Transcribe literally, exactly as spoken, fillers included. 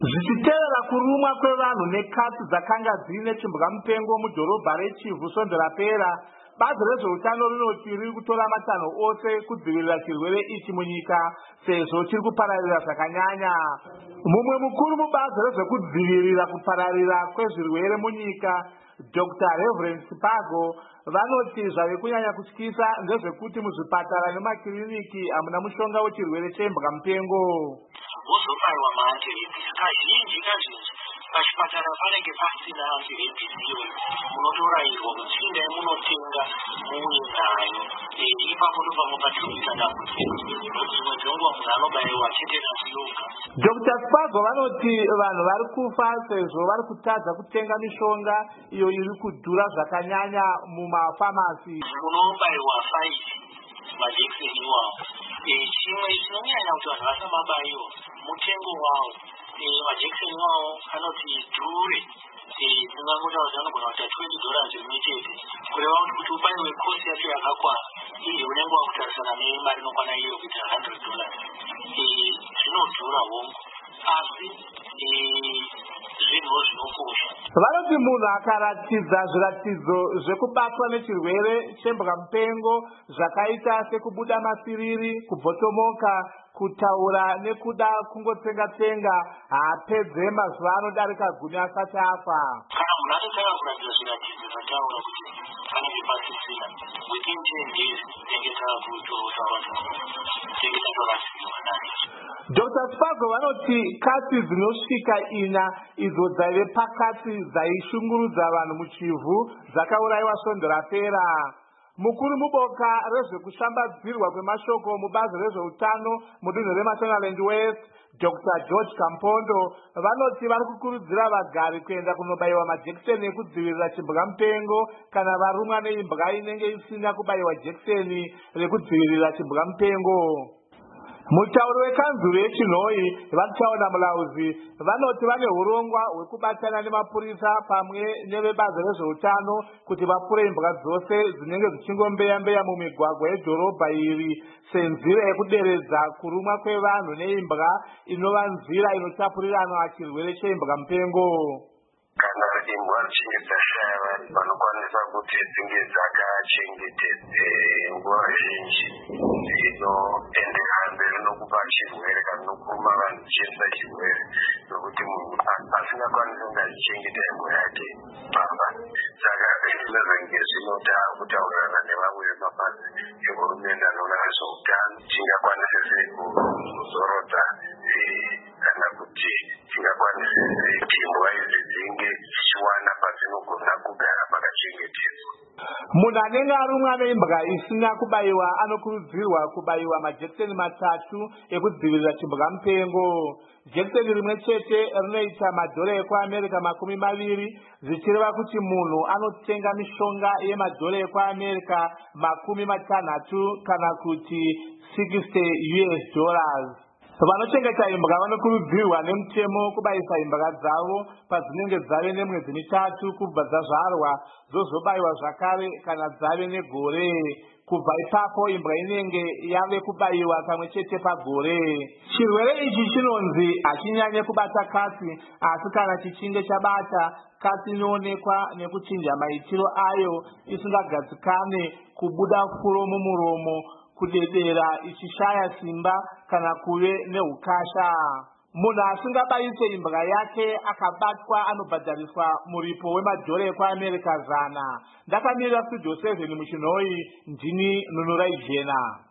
Zvichitevera kurumwa kwevanhu nekatsi dzakanga dzine chimbwamupengo mudhorobha reChivu Sonde rapera, bazi rezveutano rinoti riri kutora matanho ose kudzivirira chirwere ichi munyika sezvo chiri kupararira zvakanyanya. Mumwe mukuru mubazi rezvekudzivirira kupararira kwezvirwere munyika, Doctor Reverend Spago, vanoti zvave kunyanya kutyisa ndezvekuti muzvipatara nemakiriniki hamuna mushonga wechirwere chembwamupengo. Uzobaiwa maantirepisi kazhinji kazhinji pachipatara panenge pasina antirepisi iyoyo, munotorairwa kuti chindai munotenga muuye nayo. Ipapo ndopamwe patinoita dambudziko nokuti dzimwe dzenguva munhu anobaiwa chete nazviyonga. Doctor Spago vanoti vanhu vari kufa sezvo vari kutadza kutenga mishonga iyo iri kudhura zvakanyanya mumafamasi. Munobaiwa faiti majekiseni iwawo. Chimwe chinonyanya kuti vanhu vasamabaiwa mutengo wawo. Majekiseni wawo anoti dhure, tingangotaura kuti anogona kuita twenty dollars rimwe chete, kureva kuti kuti ubaiwe kosi yacho yakakwana iye unenge wakutarisana nemari inokwana iyo kuita hundred dollars. Zvinodhura hongu, asi zvinhu zvinokosha. Vanoti munhu akaratidza zviratidzo zvekubatwa nechirwere chembwamupengo zvakaita sekubuda masiriri, kubvotomoka, kutaura nekuda kungotsenga-tsenga, haapedze mazuva anodarika gumi asati afa. Kana munhu atotanga kuratidza zviratidzo zvataura kuti panenge pasisina, within ten days tinenge takutotaura tinenge tatorasiwa naye. Doctor Spago vanoti katsi dzinosvika ina idzo dzaive pakati dzaishungurudza vanhu muChivu dzakaurayiwa Sonde rapera. Mukuru muboka rezvekushambadzirwa kwemashoko mubazi rezveutano mudunhu reMashonaland West, Doctor George Kampondo, vanoti vari kukurudzira vagari kuenda kunobaiwa majekiseni ekudzivirira chimbwamupengo kana varumwa neimbwa inenge isina kubaiwa jekiseni rekudzivirira chimbwamupengo. Mutauri wekanzuru yeChinhoi, Vachaona Mulauzi, vanoti vane urongwa hwekubatana nemapurisa pamwe nevebazi rezveutano kuti vapfure imbwa dzose dzinenge dzichingombeya-mbeya mumigwagwa yedhorobha iri senzira yekuderedza kurumwa kwevanhu neimbwa inova nzira inotapuriranwa chirwere chembwamupengo. Kana imbwa dzichinge dzashaya vanhu vanokwanisa kuti dzinge dzakachengetedze nguva zhinji dzinoendera mberi nokupa chirwere kana nokuruma vanhu dzichiendesa chirwere nokuti munhu asingakwanisi kunge achichengeta imbwa yake pamba. Saka izvozvo zvinoda kutaurirana nevamwe vemabazi ehurumende anoona nezveutano tingakwanise sei kuzorodza kana kuti tingakwanise sei kuti imbwa idzi dzinge dzichiwana padzinogona kugara pakachengetedzwa. Munhu anenge arumwa neimbwa isina kubaiwa anokurudzirwa kubaiwa majekiseni matatu ekudzivirira chimbwamupengo. Jekiseni rimwe chete rinoita madhora ekuAmerica makumi maviri, zvichireva kuti munhu anotenga mishonga yemadhora ekuAmerica makumi matanhatu kana kuti sixty U S dollars. Vanochengeta imbwa vanokurudzirwa nemutemo kubaisa imbwa dzavo padzinenge dzave nemwedzi mitatu kubva dzazvarwa, dzozobaiwa zvakare kana dzave negore. Kubva ipapo imbwa inenge yave kubaiwa kamwe chete pagore. Chirwere ichi chinonzi hachinyanye kubata katsi, asi kana chichinge chabata, katsi inoonekwa nekuchinja maitiro ayo isingagadzikane, kubuda furo mumuromo, kudedera ichishaya simba kana kuve neukasha. Munhu asingabayise imbwa yake akabatwa anobhadhariswa muripo wemadhora ekuAmerica zana. Ndakamirira Studio seven muChinhoi, ndini Nunurai Jena.